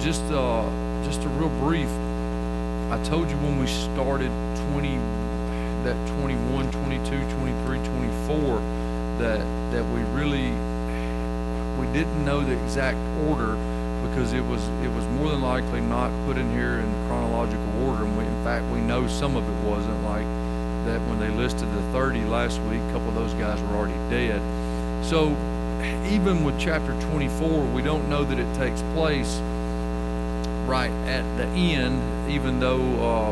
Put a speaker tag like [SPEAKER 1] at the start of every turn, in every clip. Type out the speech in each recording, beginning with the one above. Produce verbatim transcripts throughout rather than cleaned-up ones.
[SPEAKER 1] just uh, just a real brief. I told you when we started twenty, that twenty-one, twenty-two, twenty-three, twenty-four, that that we really we didn't know the exact order, because it was it was more than likely not put in here in chronological order. And we, in fact, we know some of it wasn't, like that when they listed the thirty last week, a couple of those guys were already dead. So even with chapter twenty-four, we don't know that it takes place right at the end, even though uh,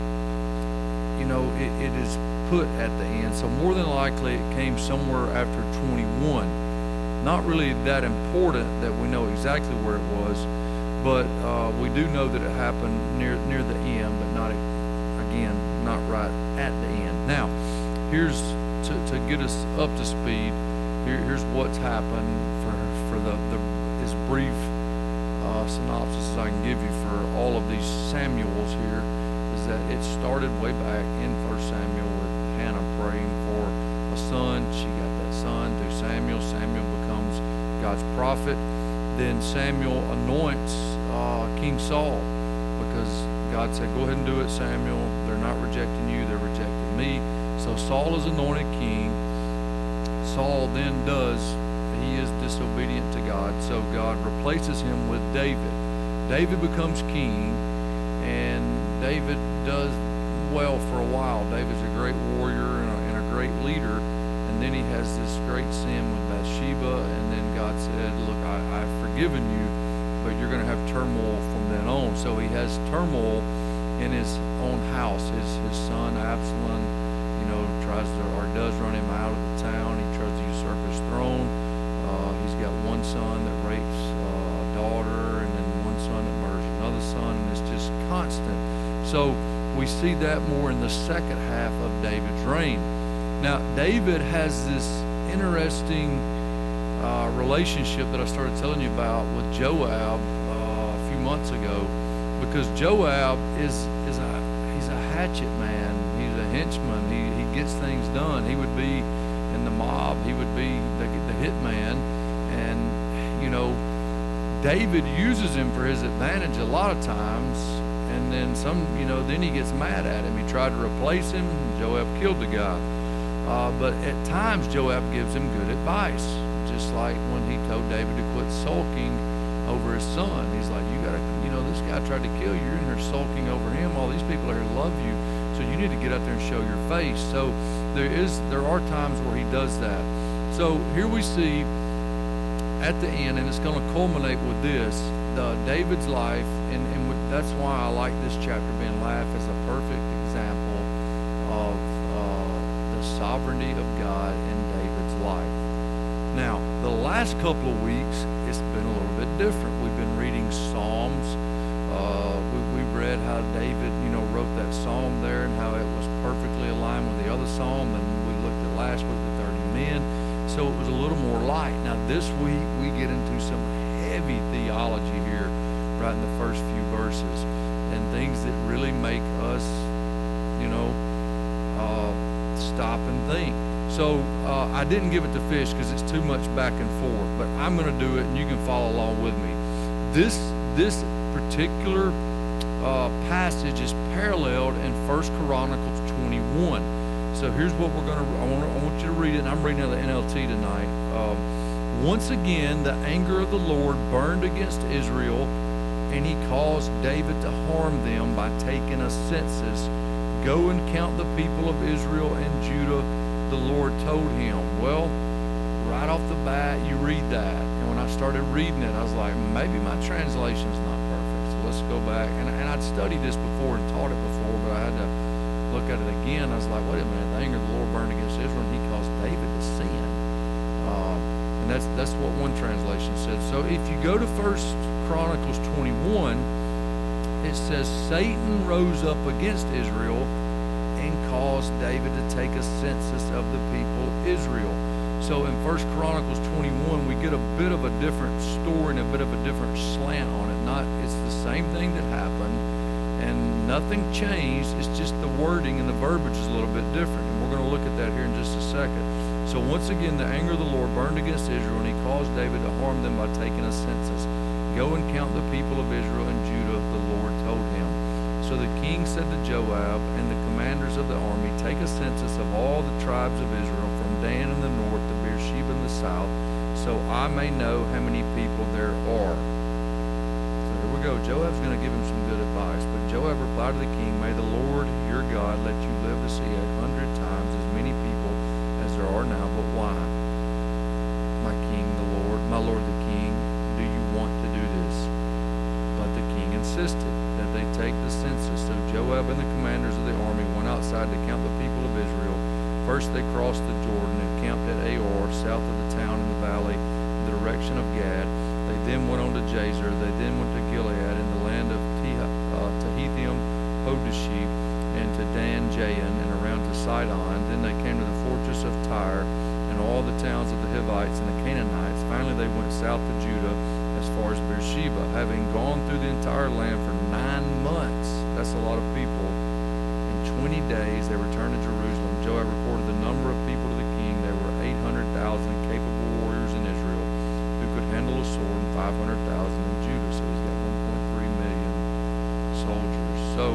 [SPEAKER 1] you know it, it is put at the end. So more than likely it came somewhere after twenty-one. Not really that important that we know exactly where it was, but uh, we do know that it happened near near the end, but not again not right at the end. Now, here's to, to get us up to speed. Here, here's what's happened for for the, the as brief uh, synopsis as I can give you for all of these Samuels here, is that it started way back in First Samuel with Hannah praying for a son. She got that son through Samuel. Samuel becomes God's prophet. Then Samuel anoints uh, King Saul, because God said, "Go ahead and do it, Samuel. They're not rejecting you; they're rejecting me." So Saul is anointed king. Saul then does, he is disobedient to God, so God replaces him with David. David becomes king, and David does well for a while. David's a great warrior and a, and a great leader, and then he has this great sin with Bathsheba, and then God said, "Look, I, I've forgiven you, but you're going to have turmoil from then on." So he has turmoil in his own house. His his son Absalom, you know, tries to or does run him out of the town. He tries to usurp his throne. Uh, he's got one son that rapes uh, a daughter, and then one son that murders another son, and it's just constant. So we see that more in the second half of David's reign. Now, David has this interesting uh, relationship that I started telling you about with Joab uh, a few months ago, because Joab is is a he's a hatchet man. He's a henchman. He he gets things done. He would be in the mob. He would be the, the hitman, and you know, David uses him for his advantage a lot of times. And then some, you know, then he gets mad at him. He tried to replace him. Joab killed the guy. Uh, but at times, Joab gives him good advice, just like when he told David to quit sulking over his son. He's like, you got to, you know, this guy tried to kill you. You're in here sulking over him. All these people are here love you, so you need to get out there and show your face. So there is, there are times where he does that. So here we see at the end, and it's going to culminate with this, the, David's life, and, and that's why I like this chapter being last as a perfect example of uh, the sovereignty of God in David's life. Now, the last couple of weeks, it's been a little bit different. We've been reading Psalms. Uh, we, we read how David, you know, wrote that psalm there and how it was perfectly aligned with the other psalm. And we looked at last week the thirty men. So it was a little more light. Now, this week, we get into some heavy theology here, right in the first few verses, and things that really make us, you know, uh, stop and think. So uh, I didn't give it to Fish because it's too much back and forth, but I'm going to do it, and you can follow along with me. This this particular uh, passage is paralleled in First Chronicles twenty-one. So here's what we're going to. I want I want you to read it, and I'm reading out the N L T tonight. Um, Once again, the anger of the Lord burned against Israel, and he caused David to harm them by taking a census. Go and count the people of Israel and Judah, the Lord told him. Well, right off the bat, you read that. And when I started reading it, I was like, maybe my translation's not perfect. So let's go back. And, and I'd studied this before and taught it before, but I had to look at it again. I was like, wait a minute, the anger of the Lord burned against Israel, and he caused David to sin. Uh, And that's that's what one translation said. So if you go to First Chronicles twenty-one, it says Satan rose up against Israel and caused David to take a census of the people of Israel. So in First Chronicles twenty-one, we get a bit of a different story and a bit of a different slant on it. Not it's the same thing that happened, and nothing changed. It's just the wording and the verbiage is a little bit different. And we're going to look at that here in just a second. So once again, the anger of the Lord burned against Israel, and he caused David to harm them by taking a census. Go and count the people of Israel and king said to Joab and the commanders of the army, take a census of all the tribes of Israel from Dan in the north to Beersheba in the south, so I may know how many people there are. So here we go. Joab's going to give him some good advice. But Joab replied to the king, may the Lord your God let you live to see a hundred times as many people as there are now. But why? My king, the Lord, my lord the king, do you want to do this? But the king insisted that they take the census. So Joab and the commanders of the army went outside to count the people of Israel. First they crossed the Jordan and camped at Aor, south of the town in the valley, in the direction of Gad. They then went on to Jazer. They then went to Gilead in the land of uh, Tahithim, Hodeshi, and to Dan Jayan, and around to Sidon. Then they came to the fortress of Tyre and all the towns of the Hivites and the Canaanites. Finally they went south to Judah as far as Beersheba. Having gone through the entire land for nine months, that's a lot of people, in twenty days they returned to Jerusalem. Joab reported the number of people to the king. There were eight hundred thousand capable warriors in Israel who could handle a sword, and five hundred thousand in Judah. So he's got one point three million soldiers. So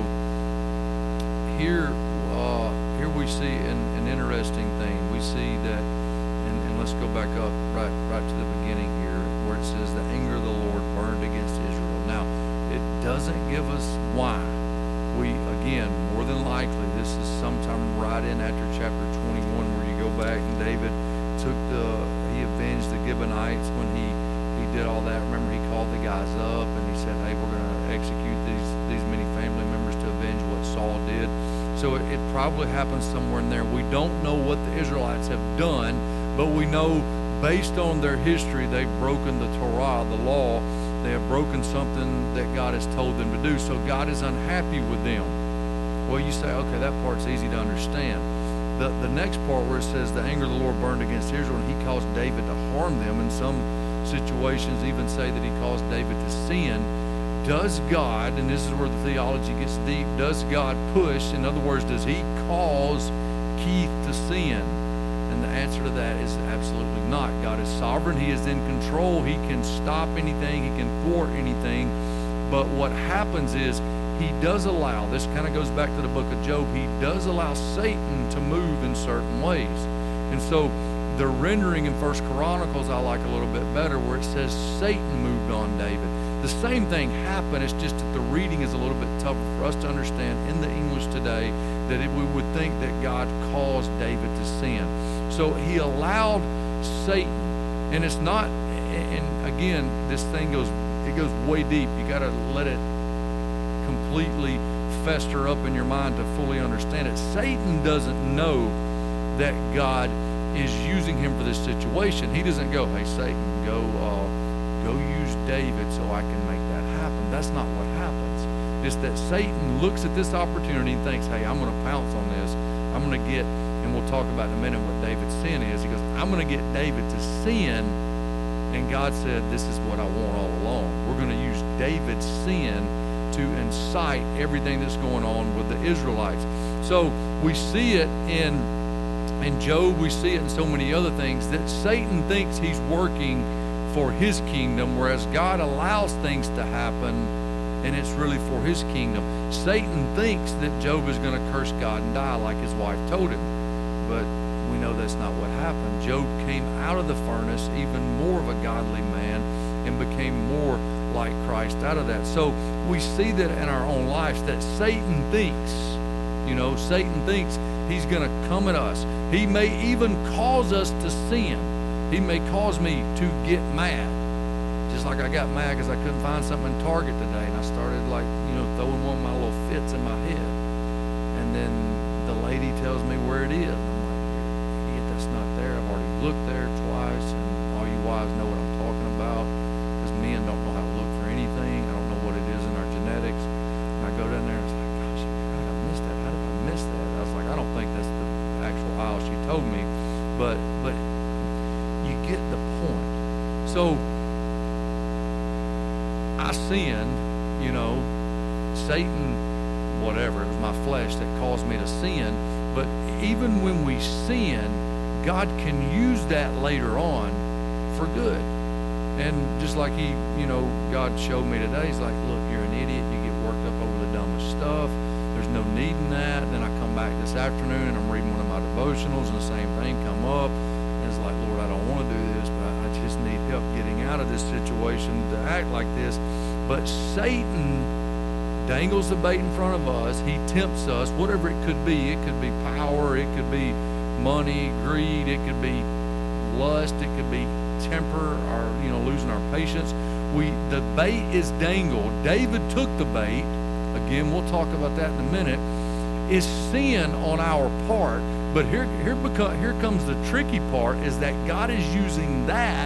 [SPEAKER 1] here, uh, here we see an, an interesting thing. We see that, and, and let's go back up right, right to the beginning here, where it says the anger of the Lord burned against Israel. Now, it doesn't give us why. We, again, more than likely, this is sometime right in after chapter twenty-one, where you go back and David took the, he avenged the Gibeonites when he, he did all that. Remember, he called the guys up and he said, hey, we're going to execute these, these many family members to avenge what Saul did. So it, it probably happened somewhere in there. We don't know what the Israelites have done, but we know based on their history, they've broken the Torah, the law. They have broken something that God has told them to do. So God is unhappy with them. Well, you say, okay, that part's easy to understand. The, the next part where it says the anger of the Lord burned against Israel and he caused David to harm them. In some situations even say that he caused David to sin. Does God, and this is where the theology gets deep, does God push? In other words, does he cause Keith to sin? And the answer to that is absolutely not. God is sovereign. He is in control. He can stop anything. He can thwart anything. But what happens is he does allow, this kind of goes back to the book of Job, he does allow Satan to move in certain ways. And so the rendering in First Chronicles I like a little bit better, where it says Satan moved on David. The same thing happened. It's just that the reading is a little bit tougher for us to understand in the English today, that it, we would think that God caused David to sin. So he allowed Satan, and it's not, and again, this thing goes, it goes way deep. You got to let it completely fester up in your mind to fully understand it. Satan doesn't know that God is using him for this situation. He doesn't go, hey, Satan, go, uh, go use David so I can make that happen. That's not what happens. It's that Satan looks at this opportunity and thinks, hey, I'm going to pounce on this. I'm going to get, and we'll talk about in a minute what David's sin is. He goes, I'm going to get David to sin. And God said, this is what I want all along. We're going to use David's sin to incite everything that's going on with the Israelites. So we see it in, in Job. We see it in so many other things that Satan thinks he's working for his kingdom, whereas God allows things to happen and it's really for his kingdom. Satan thinks that Job is going to curse God and die like his wife told him, but we know that's not what happened. Job came out of the furnace even more of a godly man and became more like Christ out of that. So we see that in our own lives, that Satan thinks, you know, Satan thinks he's going to come at us. He may even cause us to sin. He may cause me to get mad. Just like I got mad because I couldn't find something in Target today, and I started like, you know, throwing one of my little fits in my head. And then the lady tells me where it is. I'm like, idiot, that's not there. I've already looked there twice, and all you wives know what I'm talking about, because men don't know how to look for anything. I don't know what it is in our genetics. And I go down there and it's like, gosh, God, I missed that. How did I miss that? I was like, I don't think that's the actual aisle she told me, but but you get the point. So I sinned, you know, Satan, whatever, it was my flesh that caused me to sin. But even when we sin, God can use that later on for good. And just like he, you know, God showed me today, he's like, look, you're an idiot. You get worked up over the dumbest stuff. needing that. And then I come back this afternoon and I'm reading one of my devotionals and the same thing come up. And it's like, Lord, I don't want to do this, but I just need help getting out of this situation to act like this. But Satan dangles the bait in front of us. He tempts us, whatever it could be. It could be power. It could be money, greed. It could be lust. It could be temper, or, you know, losing our patience. We the bait is dangled. David took the bait. Again, we'll talk about that in a minute. It's sin on our part. But here, here, beca- here comes the tricky part, is that God is using that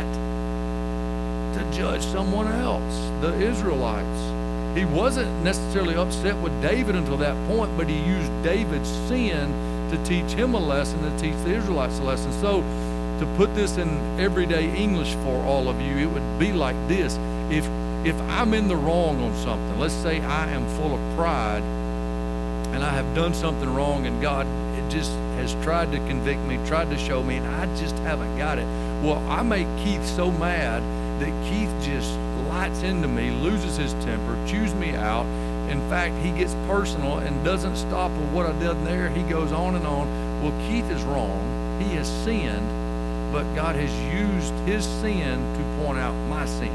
[SPEAKER 1] to judge someone else, the Israelites. He wasn't necessarily upset with David until that point, but he used David's sin to teach him a lesson, to teach the Israelites a lesson. So to put this in everyday English for all of you, it would be like this. If, if I'm in the wrong on something, let's say I am full of pride and I have done something wrong and God it just has tried to convict me, tried to show me, and I just haven't got it. Well, I make Keith so mad that Keith just lights into me, loses his temper, chews me out. In fact, he gets personal and doesn't stop with what I did there. He goes on and on. Well, Keith is wrong. He has sinned, but God has used his sin to point out my sin.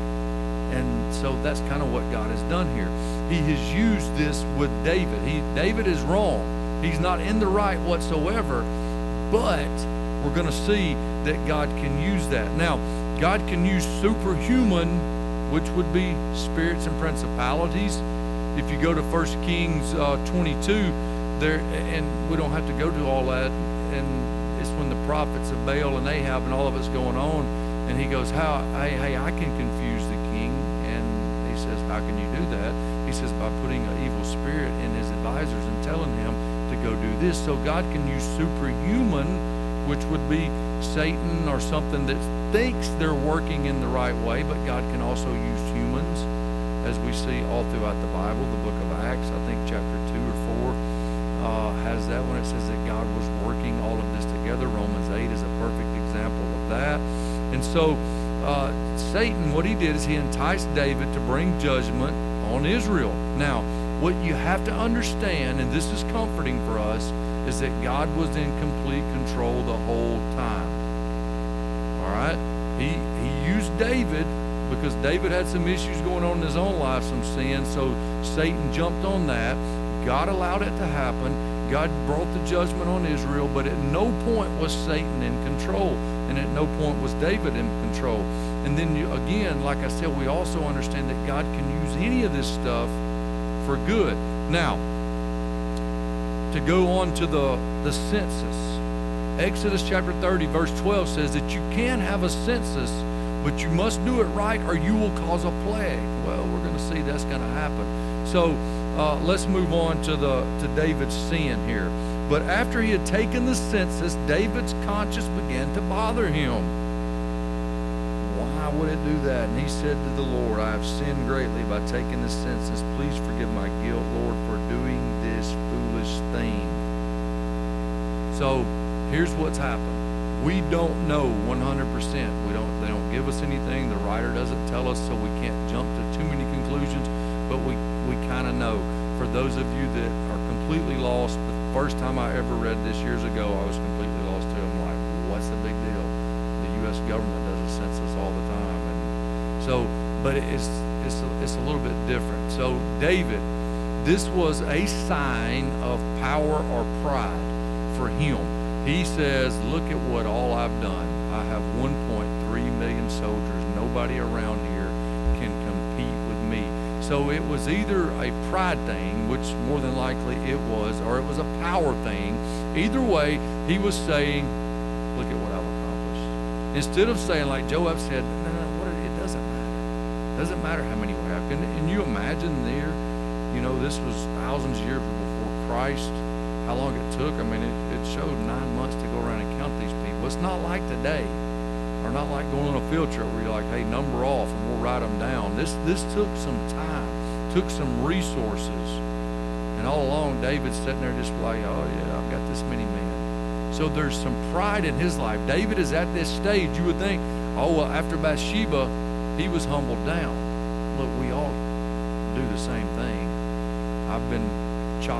[SPEAKER 1] And so that's kind of what God has done here. He has used this with David. He, David is wrong. He's not in the right whatsoever, but we're going to see that God can use that. Now, God can use superhuman, which would be spirits and principalities. If you go to First Kings uh, twenty-two, there, and we don't have to go to all that, and it's when the prophets of Baal and Ahab and all of it's going on, and he goes, "How? Hey, hey, I can confuse the king." And he says, "How can you do that?" He says, "By putting an evil spirit in his advisors and telling him to go do this." So God can use superhuman, which would be Satan or something that thinks they're working in the right way, but God can also use humans, as we see all throughout the Bible. The book of Acts, I think chapter two or four, uh, has that when it says that God was working all of this together. Romans eight is a perfect example of that. And so uh, Satan, what he did is he enticed David to bring judgment on Israel. Now, what you have to understand, and this is comforting for us, is that God was in complete control the whole time. All right? He, he used David because David had some issues going on in his own life, some sin, so Satan jumped on that. God allowed it to happen. God brought the judgment on Israel, but at no point was Satan in control, and at no point was David in control. And then, you, again, like I said, we also understand that God can use any of this stuff for good. Now, to go on to the, the census, Exodus chapter thirty, verse twelve says that you can have a census, but you must do it right or you will cause a plague. Well, we're going to see that's going to happen. So uh, let's move on to the to David's sin here. But after he had taken the census, David's conscience began to bother him. Why would it do that? And he said to the Lord, "I have sinned greatly by taking the census. Please forgive my guilt, Lord, for doing this foolish thing." So here's what's happened. We don't know one hundred percent. We don't. They don't give us anything. The writer doesn't tell us, so we can't jump to too many conclusions. But we, we kind of know. For those of you that are completely lost, the first time I ever read this years ago, I was completely lost too. I'm like, what's the big deal? The U S government does a census all the time, and so. But it's it's a, it's a little bit different. So David, this was a sign of power or pride for him. He says, "Look at what all I've done. I have one point three million soldiers. Nobody around here can compete with me." So it was either a pride thing, which more than likely it was, or it was a power thing. Either way, he was saying, "Look at what I've accomplished." Instead of saying, like Joab said, "No, no, what it, it doesn't matter. It doesn't matter how many we have." Can, can you imagine there? You know, this was thousands of years before Christ. How long it took? I mean, it, it showed nine months to go around and count these people. It's not like today, or not like going on a field trip where you're like, "Hey, number off, and we'll write them down." This this took some time, took some resources, and all along, David's sitting there just like, "Oh yeah, I've got this many men." So there's some pride in his life. David is at this stage. You would think, oh well, after Bathsheba, he was humbled down. Look, we all do the same thing. I've been chopped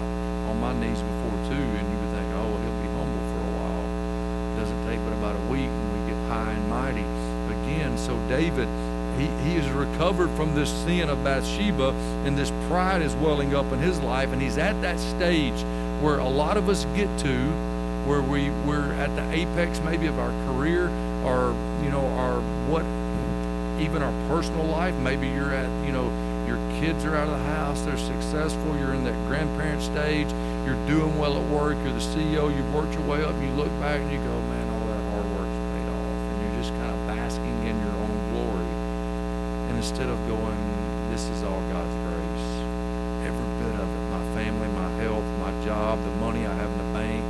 [SPEAKER 1] on my knees before too, and you would think, oh, well, he'll be humble for a while. It doesn't take but about a week when we get high and mighty again. So David, he, he is recovered from this sin of Bathsheba, and this pride is welling up in his life, and he's at that stage where a lot of us get to, where we, we're at the apex maybe of our career, or, you know, our what, even our personal life. Maybe you're at, you know, your kids are out of the house, they're successful, you're in that grandparent stage, you're doing well at work, you're the C E O, you've worked your way up, and you look back and you go, man, all that hard work's paid off, and you're just kind of basking in your own glory. And instead of going, this is all God's grace, every bit of it, my family, my health, my job, the money I have in the bank,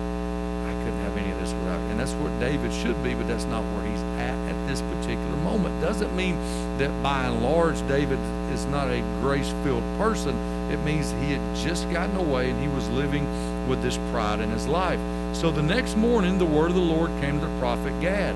[SPEAKER 1] I couldn't have any of this without. And that's where David should be, but that's not where he's at at this particular moment. Doesn't mean that by and large David is not a grace-filled person. It means he had just gotten away and he was living with this pride in his life. So the next morning, the word of the Lord came to the prophet Gad,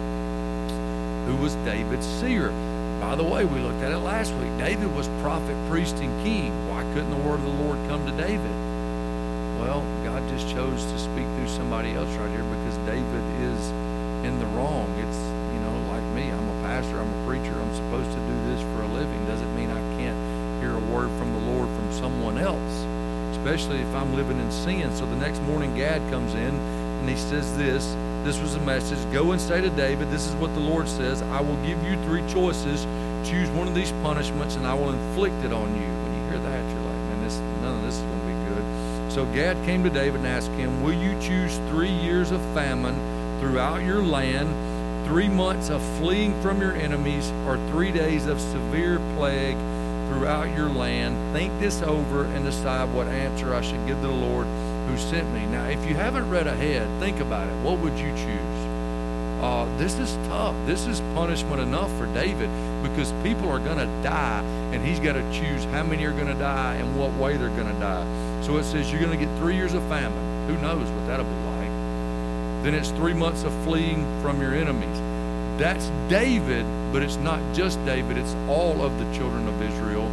[SPEAKER 1] who was David's seer. By the way, we looked at it last week. David was prophet, priest, and king. Why couldn't the word of the Lord come to David? Well, God just chose to speak through somebody else right here because David is in the wrong. It's, you know, like me. I'm a pastor. I'm a preacher. I'm supposed to do this for a living. Doesn't mean I can't hear a word from the Lord from someone else, especially if I'm living in sin. So the next morning, Gad comes in and he says this. This was a message. Go and say to David, this is what the Lord says. I will give you three choices. Choose one of these punishments and I will inflict it on you. When you hear that, you're like, man, this, none of this is going to be good. So Gad came to David and asked him, will you choose three years of famine throughout your land, three months of fleeing from your enemies, or three days of severe plague throughout your land? Think this over and decide what answer I should give to the Lord who sent me. Now, if you haven't read ahead, think about it. What would you choose? Uh, this is tough. This is punishment enough for David because people are going to die, and he's got to choose how many are going to die and what way they're going to die. So it says you're going to get three years of famine. Who knows what that'll be like? Then it's three months of fleeing from your enemies. That's David, but it's not just David. It's all of the children of Israel.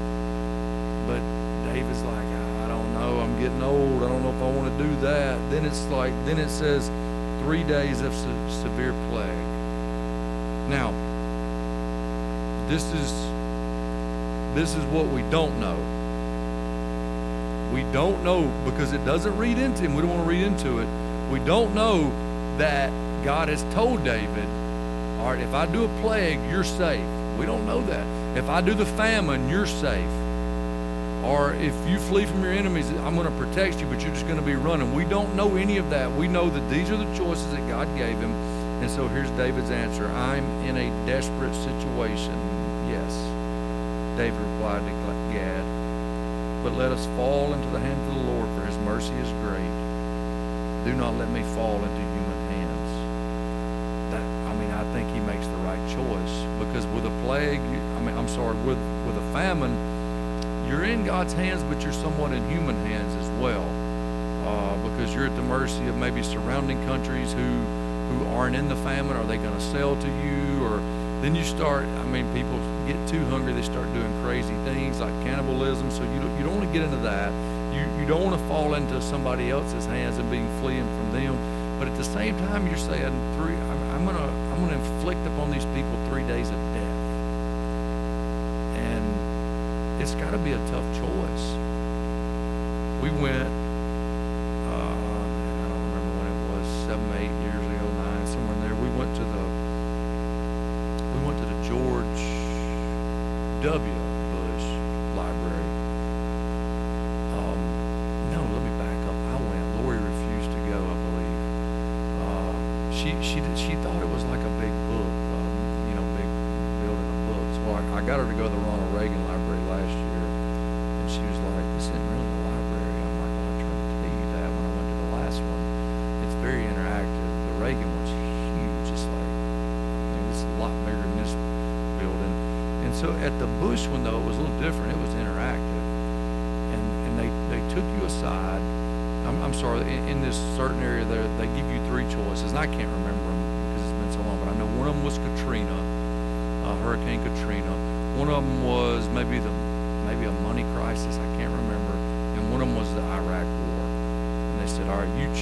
[SPEAKER 1] But David's like, I don't know. I'm getting old. I don't know if I want to do that. Then it's like, then it says three days of se- severe plague. Now, this is this is what we don't know. We don't know because it doesn't read into, and we don't want to read into it. We don't know that God has told David, all right, if I do a plague, you're safe. We don't know that. If I do the famine, you're safe. Or if you flee from your enemies, I'm going to protect you, but you're just going to be running. We don't know any of that. We know that these are the choices that God gave him. And so here's David's answer. I'm in a desperate situation. Yes, David replied to Gad. But let us fall into the hands of the Lord, for his mercy is great. Do not let me fall into human hands. That, I mean, I think he makes the right choice. Because with a plague, you, I mean, I'm sorry, with, with a famine, you're in God's hands, but you're somewhat in human hands as well. Uh, because you're at the mercy of maybe surrounding countries who, who aren't in the famine. Are they going to sell to you? Or then you start, I mean, people get too hungry, they start doing crazy things like cannibalism. So you don't, you don't want to get into that. You you don't want to fall into somebody else's hands and being fleeing from them. But at the same time, you're saying three. I'm, I'm gonna I'm gonna inflict upon these people three days of death, and it's got to be a tough choice. We went. Uh, I don't remember when it was, seven, eight years ago, nine, somewhere in there. We went to the. We went to the George W. Bush Library. Um, no, let me back up. I went. Lori refused to go, I believe. Uh, she she did, she thought it was like a big book, um, you know, big building of books. Well, I, I got her to go to the Ronald Reagan Library last year, and she was like, "This isn't really the library." I'm like, "Well, I tried to tell you that when I went to the last one. It's very interactive. The Reagan one's huge. It's like, I mean, it's a lot bigger than this building." And so at the Bush one, though, it was a little different. It was interactive. And and they, they took you aside. I'm, I'm sorry, in, in this certain area there, they give you three choices. And I can't remember them because it's been so long, but I know one of them was Katrina, uh, Hurricane Katrina. One of them was maybe the maybe a money crisis. I can't remember. And one of them was the Iraq War.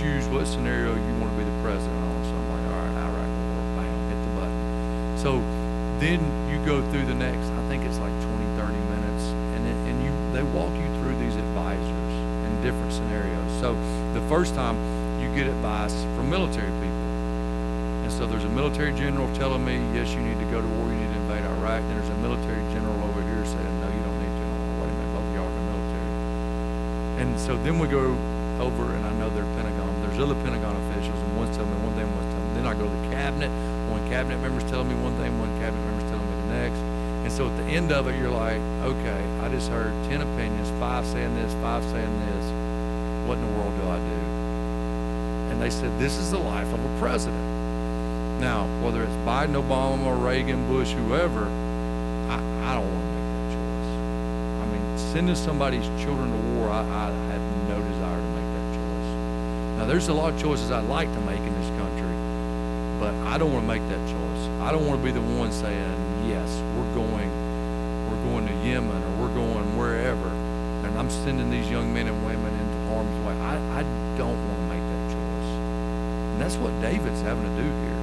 [SPEAKER 1] choose what scenario you want to be the president on. So I'm like, all right, all right, Lord, bam, hit the button. So then you go through the next, I think it's like twenty, thirty minutes, and it, and you they walk you through these advisors in different scenarios. So the first time you get advice from military people. And so there's a military general telling me, yes, you need to go to war, you need to invade Iraq. And there's a military general over here saying, no, you don't need to. I'm like, wait a minute, both of y'all are in the military. And so then we go over, and I know they're Pentagon. There's other Pentagon officials, and one's telling me one thing, one's telling me. Then I go to the cabinet. One cabinet member's telling me one thing, one cabinet member's telling me the next. And so at the end of it, you're like, okay, I just heard ten opinions, five saying this, five saying this. What in the world do I do? And they said, this is the life of a president. Now, whether it's Biden, Obama, Reagan, Bush, whoever, I, I don't want to make that choice. I mean, sending somebody's children to war, I, I have no desire to make that choice. Now, there's a lot of choices I'd like to make in this country, but I don't want to make that choice. I don't want to be the one saying, yes, we're going, we're going to Yemen, or we're going wherever, and I'm sending these young men and women into harm's way. I, I don't want to make that choice. And that's what David's having to do here.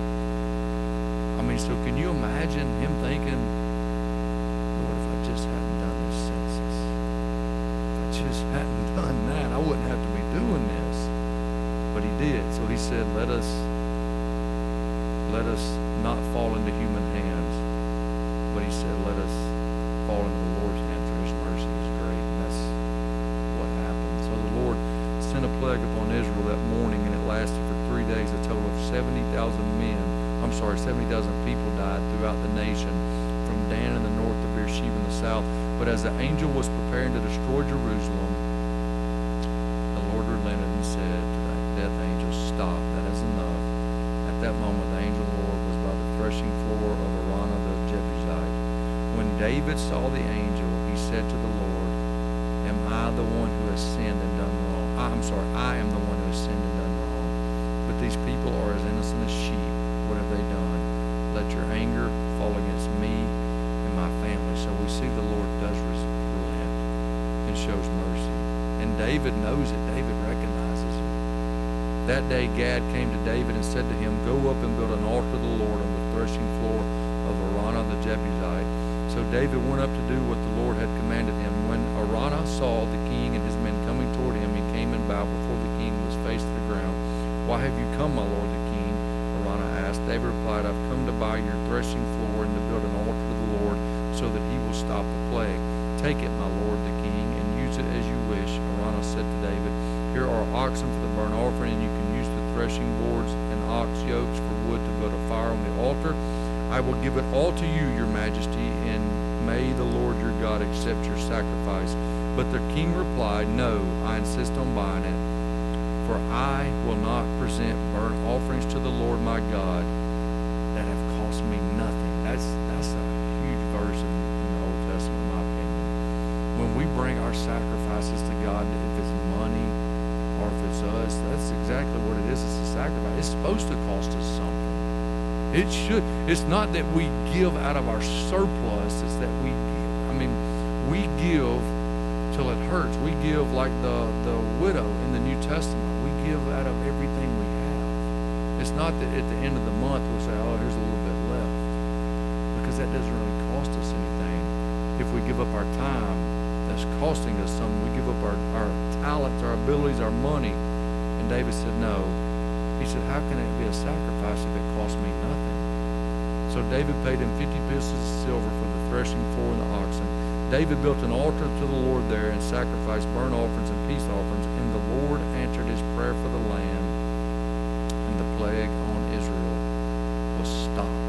[SPEAKER 1] I mean, so can you imagine him thinking, Lord, if I just hadn't done this census, if I just hadn't done that, I wouldn't have to be doing this. But he did. So he said, let us, let us not fall into human hands. But he said, let us fall into the Lord's hand, for his mercy is great. And that's what happened. So the Lord sent a plague upon Israel that morning, and it lasted for three days. A total of seventy thousand men, I'm sorry, seventy thousand people died throughout the nation, from Dan in the north to Beersheba in the south. But as the angel was preparing to destroy Jerusalem, the Lord relented and said to the death angel, stop, that is enough. At that moment, the angel of the Lord was by the threshing floor of Araunah the Jebusite. When David saw the angel, he said to the Lord, am I the one who has sinned and done wrong? I, I'm sorry, I am the one who has sinned and done wrong. But these people are as innocent as sheep. What have they done? Let your anger fall against me and my family. So we see the Lord does relent and shows mercy. And David knows it. David recognizes it. That day Gad came to David and said to him, go up and build an altar to the Lord on the threshing floor of Araunah the Jebusite. So David went up to do what the Lord had commanded him. When Araunah saw the king and his men coming toward him, he came and bowed before the king with his face to the ground. Why have you come, my lord the king? Araunah asked. David replied, I've come to buy your threshing floor and to build an altar to the Lord so that he will stop the plague. Take it, my lord the king, and use it as you wish. Araunah said to David, here are oxen for the burnt offering, and you can use the threshing boards and ox yokes for wood to build a fire on the altar. I will give it all to you, your majesty, and may the Lord your God accept your sacrifice. But the king replied, no, I insist on buying it. For I will not present burnt offerings to the Lord my God that have cost me nothing. That's that's a huge verse in, in the Old Testament, in my opinion. When we bring our sacrifices to God, if it's money or if it's us, that's exactly what it is. It's a sacrifice. It's supposed to cost us something. It should. It's not that we give out of our surplus. It's that we give. I mean, we give till it hurts. We give like the, the widow in the New Testament. We give out of everything we have. It's not that at the end of the month we'll say, oh, here's a little bit left. Because that doesn't really cost us anything. If we give up our time, that's costing us something. We give up our, our talents, our abilities, our money. And David said, no. He said, how can it be a sacrifice if it costs me nothing? So David paid him fifty pieces of silver for the threshing floor and the oxen. David built an altar to the Lord there and sacrificed burnt offerings and peace offerings, and the Lord answered his prayer for the land, and the plague on Israel was stopped.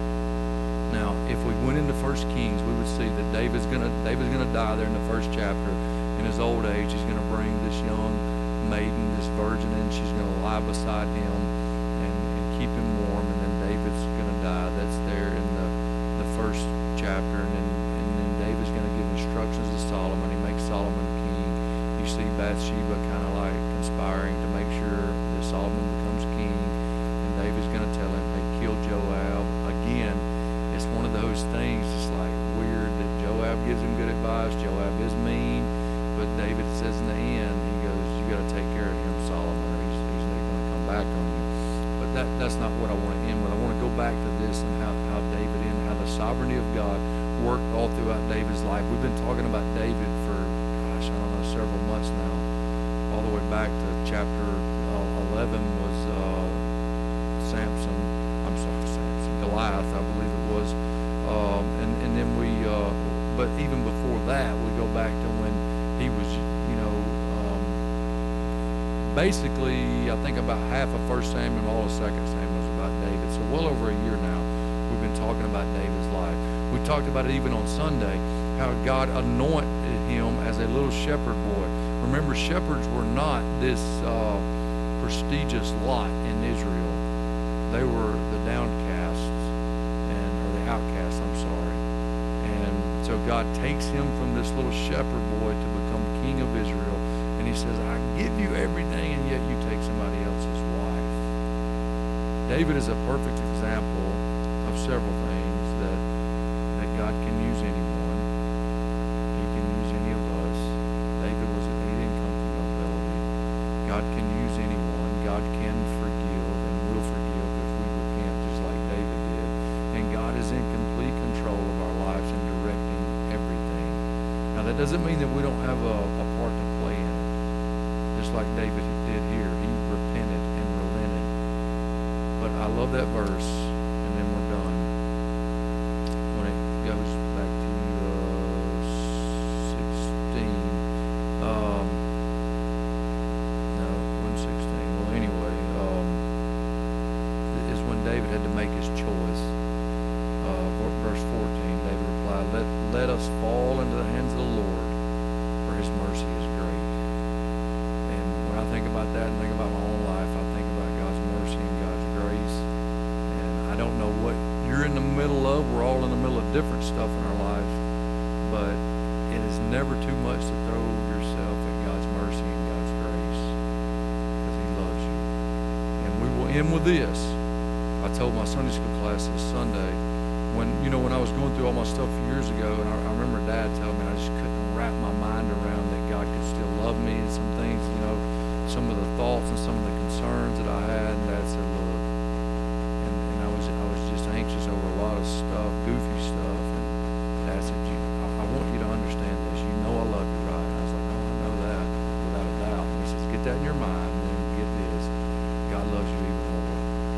[SPEAKER 1] Now, if we went into First Kings, we would see that David's gonna David's gonna die there in the first chapter. In his old age, he's gonna bring this young maiden, this virgin, and she's gonna lie beside him and, and keep him warm, and then David's gonna die. That's there in the the first chapter, and then David's going to give instructions to Solomon. He makes Solomon king. You see Bathsheba kind of like conspiring to make sure that Solomon becomes king. And David's going to tell him, hey, kill Joab. Again, it's one of those things, it's like weird that Joab gives him good advice. Joab is mean. But David says in the end, he goes, you got to take care of him, Solomon, or he's, he's not going that, that's not what I want to end with. I want to go back to this and how, how David and how the sovereignty of God worked all throughout David's life. We've been talking about David for, gosh, I don't know, several months now. All the way back to chapter uh, eleven was uh, Samson. I'm sorry, Samson. Goliath, I believe it was. Um, and, and then we, uh, but even before that, we go back to when he was, you know, um, basically, I think about half of First Samuel and all of Second Samuel was about David. So well over a year now, we've been talking about David's life. We talked about it even on Sunday, how God anointed him as a little shepherd boy. Remember, shepherds were not this uh, prestigious lot in Israel. They were the downcast, and or the outcasts, I'm sorry. And so God takes him from this little shepherd boy to become king of Israel. And he says, I give you everything, and yet you take somebody else's wife. David is a perfect example of several things that, that God can use anyone. He can use any of us. David was he didn't come from nobility. God can use anyone. God can forgive and will forgive if we repent, just like David did. And God is in complete control of our lives and directing everything. Now that doesn't mean that we don't have a, a part to play in it. Just like David did here. He repented and relented. But I love that verse, and then we're done. When it goes back to uh, sixteen. Um, no, it wasn't sixteen. Well, anyway, um, is when David had to make his choice. Uh, verse fourteen, David replied, let, let us fall into the hands of the Lord, for his mercy is great. And when I think about that and think about my own life, I think about God's mercy and God's grace. And I don't know what you're in the middle of. We're all in the middle of different stuff in our lives. But it is never too much to throw yourself at God's mercy and God's grace, because he loves you. And we will end with this. I told my Sunday school class this Sunday, when, you know, when I was going through all my stuff years ago, and I, I remember Dad telling me I just couldn't wrap my mind around that God could still love me, and some things, you know, some of the thoughts and some of the concerns that I had, and Dad said, look, and, and I was I was just anxious over a lot of stuff, goofy stuff, and Dad said, you, I, I want you to understand this. You know I love you, right? And I was like, no, I know that, without a doubt. And he says, get that in your mind, and then get this. God loves you even more.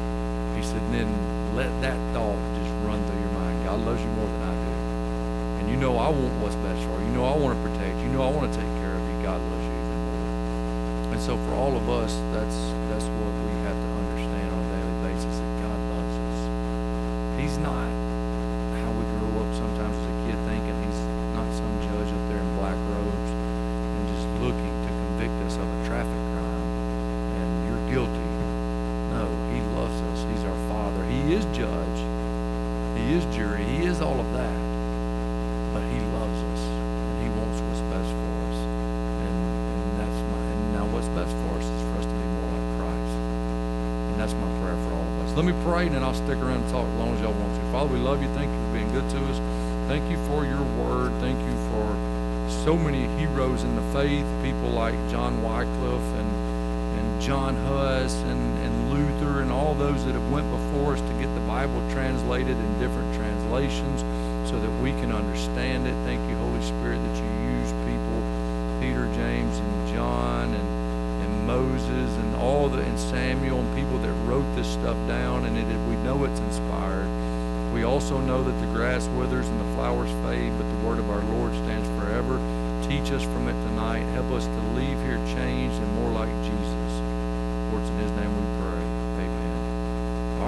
[SPEAKER 1] He said, and then let that thought just run through your mind. God loves you more than I do. And you know I want what's best for you. You know I want to protect you. You know I want to take care of you. God loves you even more. And so for all of us, that's that's what we have to understand on a daily basis, that God loves us. He's not how we grew up sometimes as a kid thinking. He's not some judge up there in black robes and just looking to convict us of a traffic crime and you're guilty. No, he loves us. He's our Father. He is judge. He is jury. He is all of that. But he loves us. And he wants what's best for us. And, and that's my, and now what's best for us is for us to be more like Christ. And that's my prayer for all of us. Let me pray, and then I'll stick around and talk as long as y'all want to. Father, we love you. Thank you for being good to us. Thank you for your word. Thank you for so many heroes in the faith, people like John Wycliffe and John Huss and, and Luther and all those that have went before us to get the Bible translated in different translations so that we can understand it. Thank you, Holy Spirit, that you use people, Peter, James, and John, and, and Moses, and all the and Samuel, and people that wrote this stuff down, and it, we know it's inspired. We also know that the grass withers and the flowers fade, but the word of our Lord stands forever. Teach us from it tonight. Help us to leave here changed and more like Jesus. For it's in his name we pray.